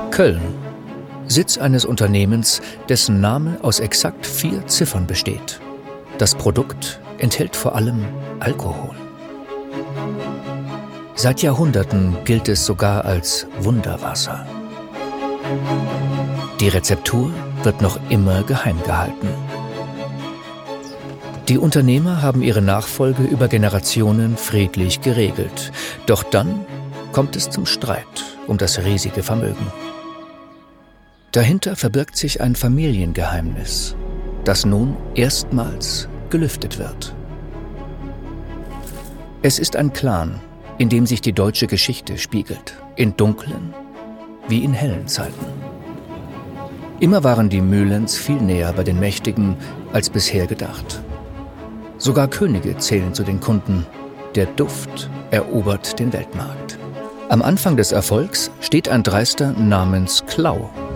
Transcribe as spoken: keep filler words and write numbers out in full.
Köln. Sitz eines Unternehmens, dessen Name aus exakt vier Ziffern besteht. Das Produkt enthält vor allem Alkohol. Seit Jahrhunderten gilt es sogar als Wunderwasser. Die Rezeptur wird noch immer geheim gehalten. Die Unternehmer haben ihre Nachfolge über Generationen friedlich geregelt. Doch dann kommt es zum Streit um das riesige Vermögen. Dahinter verbirgt sich ein Familiengeheimnis, das nun erstmals gelüftet wird. Es ist ein Clan, in dem sich die deutsche Geschichte spiegelt, in dunklen wie in hellen Zeiten. Immer waren die Mühlens viel näher bei den Mächtigen als bisher gedacht. Sogar Könige zählen zu den Kunden. Der Duft erobert den Weltmarkt. Am Anfang des Erfolgs steht ein Dreister namens Klau.